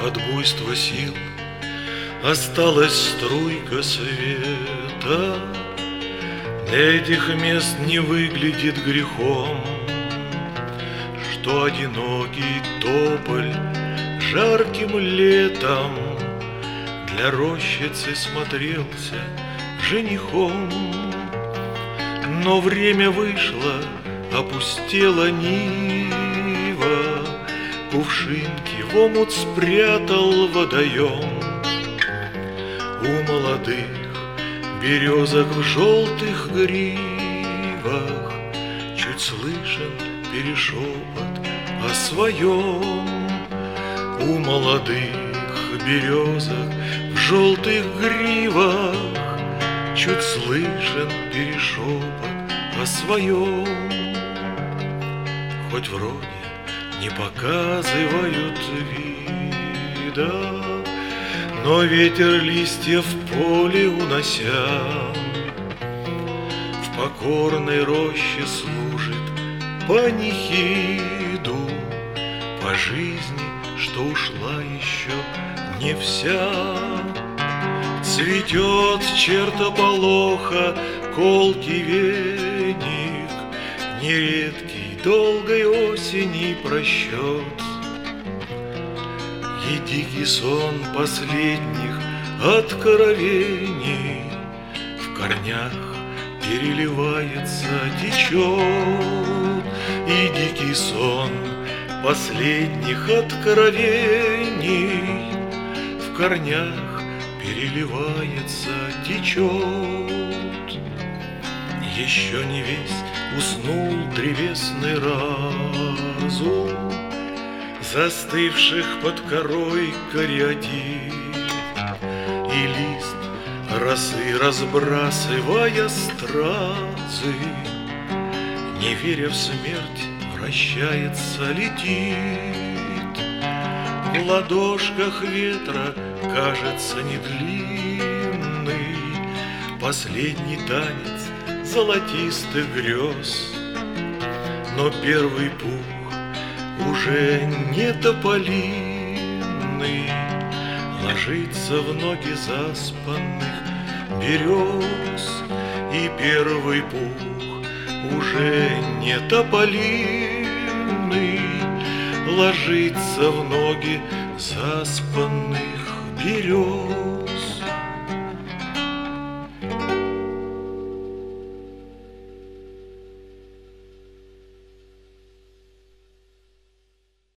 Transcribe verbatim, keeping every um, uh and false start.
от буйства сил осталась струйка света. Для этих мест не выглядит грехом, что одинокий тополь жарким летом для рощицы смотрелся женихом. Но время вышло, опустела нива, кувшинки в омут спрятал водоем. У молодых березок в желтых гривах чуть слышен перешепот о своем. У молодых березок в желтых гривах чуть слышен перешепот о своем. Хоть вроде не показывают вида, но ветер листья в поле унося в покорной роще служит панихиду по жизни, что ушла еще не вся. Цветет чертополоха колкий веник, нередкий долгой осени просчет. И дикий сон последних откровений в корнях переливается, течет. И дикий сон последних откровений в корнях переливается, течет. Еще не весть уснул древесный разум застывших под корой кариатид, и лист росы, разбрасывая стразы, не веря в смерть, вращается, летит. В ладошках ветра кажется не длинный последний танец золотистых грез, но первый пух уже не тополиный ложится в ноги заспанных берез. И первый пух уже не тополиный ложится в ноги заспанных берез.